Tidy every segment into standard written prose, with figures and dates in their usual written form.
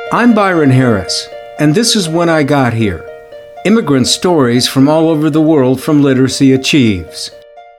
I'm Byron Harris, and this is When I Got Here. Immigrant stories from all over the world from Literacy Achieves.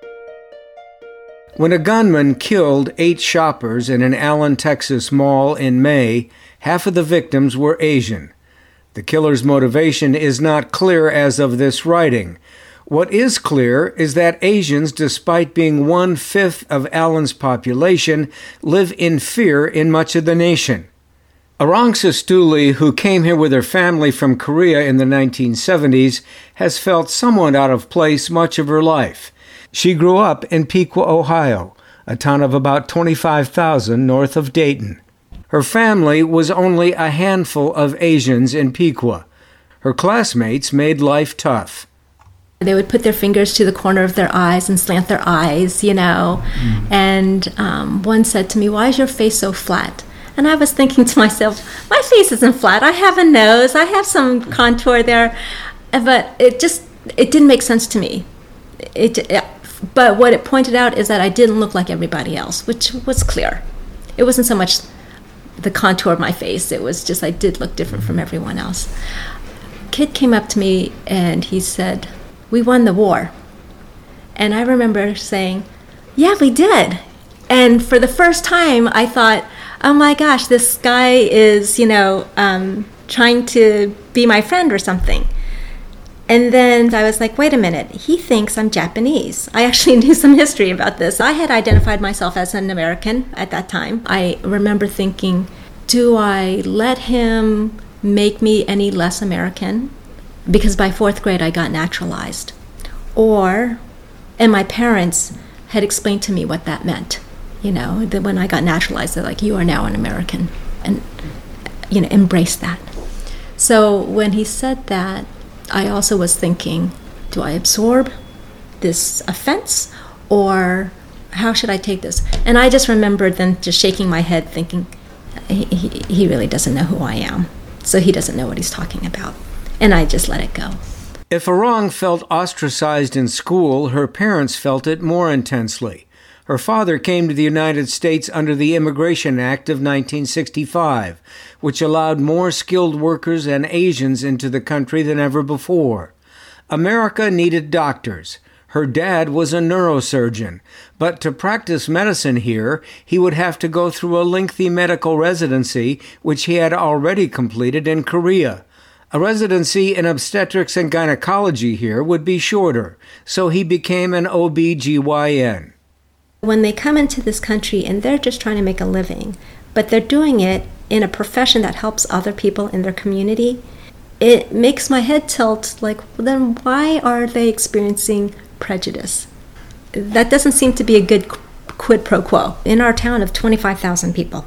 When a gunman killed 8 shoppers in an Allen, Texas mall in May, half of the victims were Asian. The killer's motivation is not clear as of this writing. What is clear is that Asians, despite being 1/5 of Allen's population, live in fear in much of the nation. Arangsa Stuli, who came here with her family from Korea in the 1970s, has felt somewhat out of place much of her life. She grew up in Piqua, Ohio, a town of about 25,000 north of Dayton. Her family was only a handful of Asians in Piqua. Her classmates made life tough. They would put their fingers to the corner of their eyes and slant their eyes, And one said to me, "Why is your face so flat?" And I was thinking to myself, my face isn't flat. I have a nose. I have some contour there. But it didn't make sense to me. But what it pointed out is that I didn't look like everybody else, which was clear. It wasn't so much the contour of my face. It was just I did look different from everyone else. A kid came up to me and he said, "We won the war." And I remember saying, "Yeah, we did." And for the first time, I thought, oh my gosh, this guy is, trying to be my friend or something. And then I was like, wait a minute, he thinks I'm Japanese. I actually knew some history about this. I had identified myself as an American at that time. I remember thinking, do I let him make me any less American? Because by 4th grade, I got naturalized. And my parents had explained to me what that meant. That when I got naturalized, they're like, you are now an American, and, embrace that. So when he said that, I also was thinking, do I absorb this offense, or how should I take this? And I just remembered then just shaking my head thinking, he really doesn't know who I am, so he doesn't know what he's talking about. And I just let it go. If Arang felt ostracized in school, her parents felt it more intensely. Her father came to the United States under the Immigration Act of 1965, which allowed more skilled workers and Asians into the country than ever before. America needed doctors. Her dad was a neurosurgeon, but to practice medicine here, he would have to go through a lengthy medical residency, which he had already completed in Korea. A residency in obstetrics and gynecology here would be shorter, so he became an OB-GYN. When they come into this country and they're just trying to make a living, but they're doing it in a profession that helps other people in their community, it makes my head tilt like, well, then why are they experiencing prejudice? That doesn't seem to be a good quid pro quo. In our town of 25,000 people,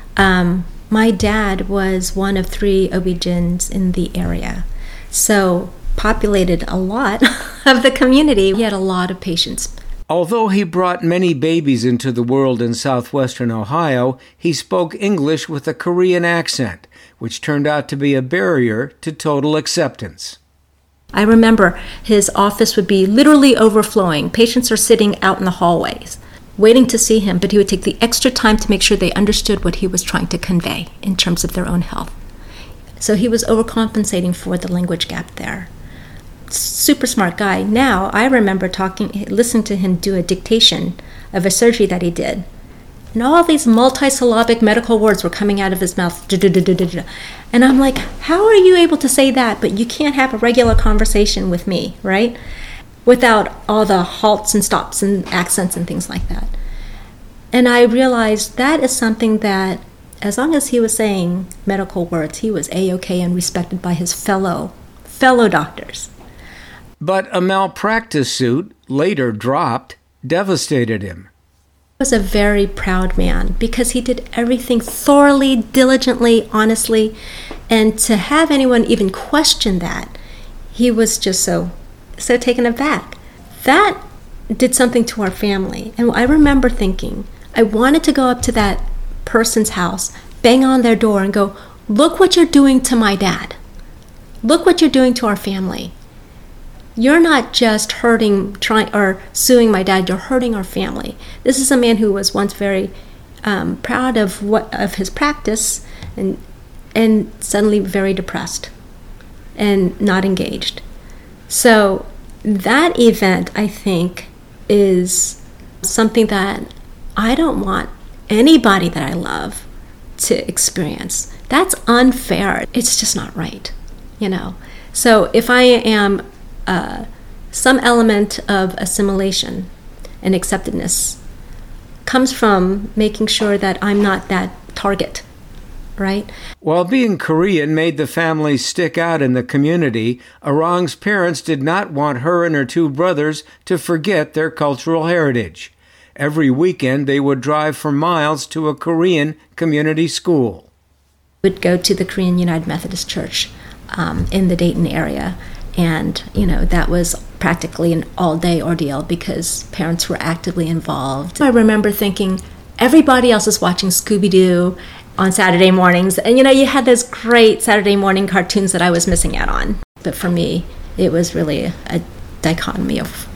my dad was one of 3 OB-GYNs in the area, so populated a lot of the community. He had a lot of patients. Although he brought many babies into the world in southwestern Ohio, he spoke English with a Korean accent, which turned out to be a barrier to total acceptance. I remember his office would be literally overflowing. Patients are sitting out in the hallways, waiting to see him, but he would take the extra time to make sure they understood what he was trying to convey in terms of their own health. So he was overcompensating for the language gap there. Super smart guy. Now I remember listening to him do a dictation of a surgery that he did, and all these multisyllabic medical words were coming out of his mouth. And I'm like, how are you able to say that, but you can't have a regular conversation with me, right? Without all the halts and stops and accents and things like that. And I realized that is something that, as long as he was saying medical words, he was A-OK and respected by his fellow doctors. But a malpractice suit, later dropped, devastated him. He was a very proud man because he did everything thoroughly, diligently, honestly, and to have anyone even question that, he was just so taken aback. That did something to our family. And I remember thinking, I wanted to go up to that person's house, bang on their door and go, look what you're doing to my dad. Look what you're doing to our family. You're not just suing my dad, you're hurting our family. This is a man who was once very proud of his practice, and and suddenly very depressed and not engaged. So that event, I think, is something that I don't want anybody that I love to experience. That's unfair. It's just not right, So if I am some element of assimilation and acceptedness comes from making sure that I'm not that target, right? While being Korean made the family stick out in the community, Arang's parents did not want her and her two brothers to forget their cultural heritage. Every weekend, they would drive for miles to a Korean community school. Would go to the Korean United Methodist Church in the Dayton area. And, that was practically an all-day ordeal because parents were actively involved. I remember thinking, everybody else is watching Scooby-Doo on Saturday mornings. And, you had those great Saturday morning cartoons that I was missing out on. But for me, it was really a dichotomy of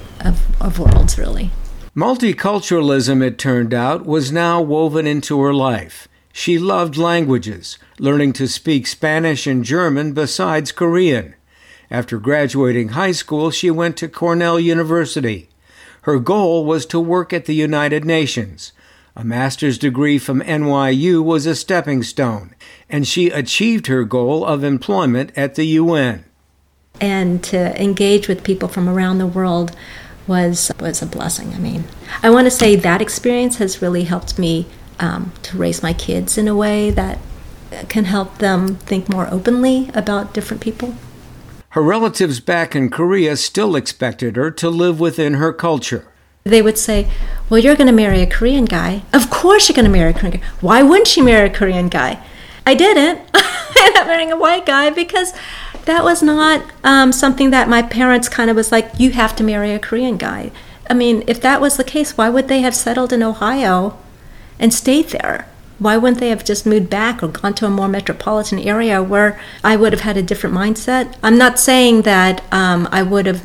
worlds, really. Multiculturalism, it turned out, was now woven into her life. She loved languages, learning to speak Spanish and German besides Korean. After graduating high school, she went to Cornell University. Her goal was to work at the United Nations. A master's degree from NYU was a stepping stone, and she achieved her goal of employment at the UN. And to engage with people from around the world was a blessing. I want to say that experience has really helped me to raise my kids in a way that can help them think more openly about different people. Her relatives back in Korea still expected her to live within her culture. They would say, well, you're going to marry a Korean guy. Of course you're going to marry a Korean guy. Why wouldn't she marry a Korean guy? I didn't. I ended up marrying a white guy because that was not something that my parents kind of was like, you have to marry a Korean guy. If that was the case, why would they have settled in Ohio and stayed there? Why wouldn't they have just moved back or gone to a more metropolitan area where I would have had a different mindset? I'm not saying that I would not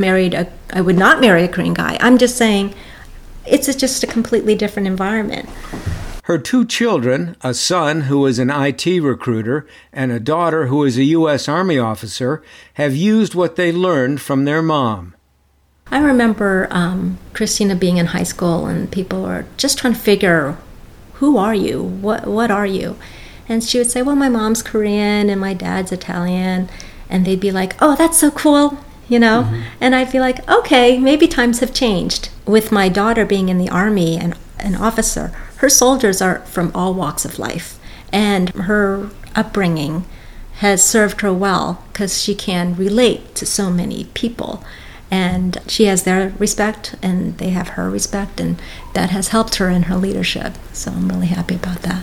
marry a Korean guy. I'm just saying it's just a completely different environment. Her two children, a son who is an IT recruiter and a daughter who is a U.S. Army officer, have used what they learned from their mom. I remember Christina being in high school and people were just trying to figure, who are you? What are you? And she would say, well, my mom's Korean and my dad's Italian. And they'd be like, oh, that's so cool, Mm-hmm. And I'd be like, okay, maybe times have changed. With my daughter being in the Army and an officer, her soldiers are from all walks of life. And her upbringing has served her well because she can relate to so many people. And she has their respect and they have her respect, and that has helped her in her leadership. So I'm really happy about that.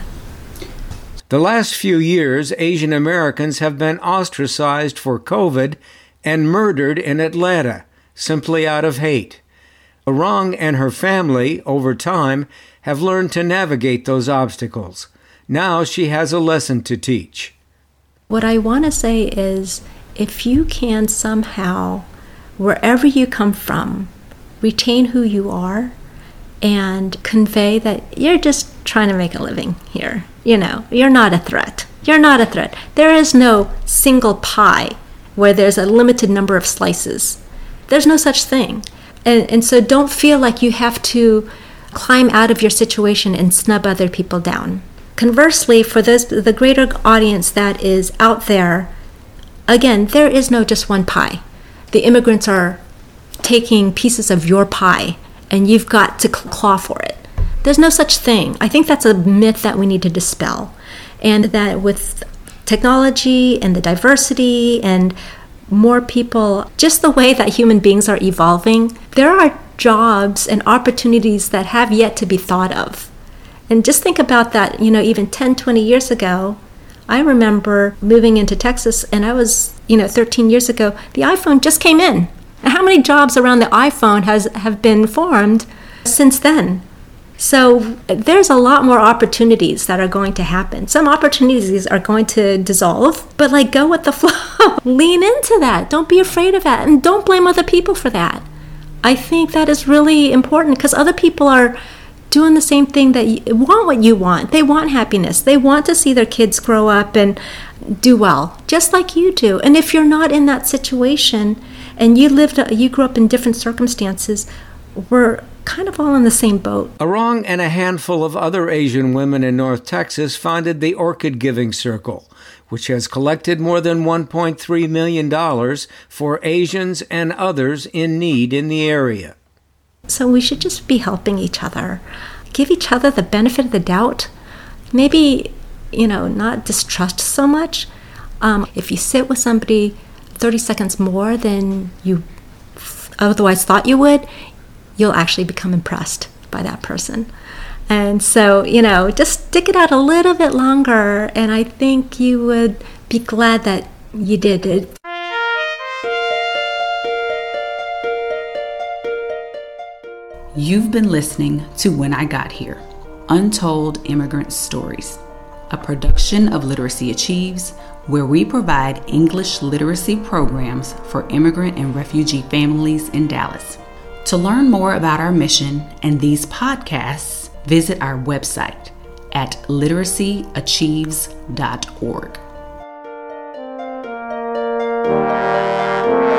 The last few years, Asian Americans have been ostracized for COVID and murdered in Atlanta, simply out of hate. Arang and her family, over time, have learned to navigate those obstacles. Now she has a lesson to teach. What I want to say is, if you can somehow, wherever you come from, retain who you are and convey that you're just trying to make a living here. You're not a threat. You're not a threat. There is no single pie where there's a limited number of slices. There's no such thing. And so don't feel like you have to climb out of your situation and snub other people down. Conversely, for the greater audience that is out there, again, there is no just one pie. The immigrants are taking pieces of your pie, and you've got to claw for it. There's no such thing. I think that's a myth that we need to dispel. And that with technology and the diversity and more people, just the way that human beings are evolving, there are jobs and opportunities that have yet to be thought of. And just think about that, even 10, 20 years ago, I remember moving into Texas, and I was, 13 years ago, the iPhone just came in. And how many jobs around the iPhone have been formed since then? So there's a lot more opportunities that are going to happen. Some opportunities are going to dissolve, but go with the flow. Lean into that. Don't be afraid of that. And don't blame other people for that. I think that is really important because other people are doing the same thing, that want what you want. They want happiness. They want to see their kids grow up and do well, just like you do. And if you're not in that situation and you grew up in different circumstances, we're kind of all in the same boat. Arong and a handful of other Asian women in North Texas founded the Orchid Giving Circle, which has collected more than $1.3 million for Asians and others in need in the area. So we should just be helping each other, give each other the benefit of the doubt, maybe, not distrust so much. If you sit with somebody 30 seconds more than you otherwise thought you would, you'll actually become impressed by that person. And so, just stick it out a little bit longer, and I think you would be glad that you did it. You've been listening to When I Got Here, Untold Immigrant Stories, a production of Literacy Achieves, where we provide English literacy programs for immigrant and refugee families in Dallas. To learn more about our mission and these podcasts, visit our website at literacyachieves.org.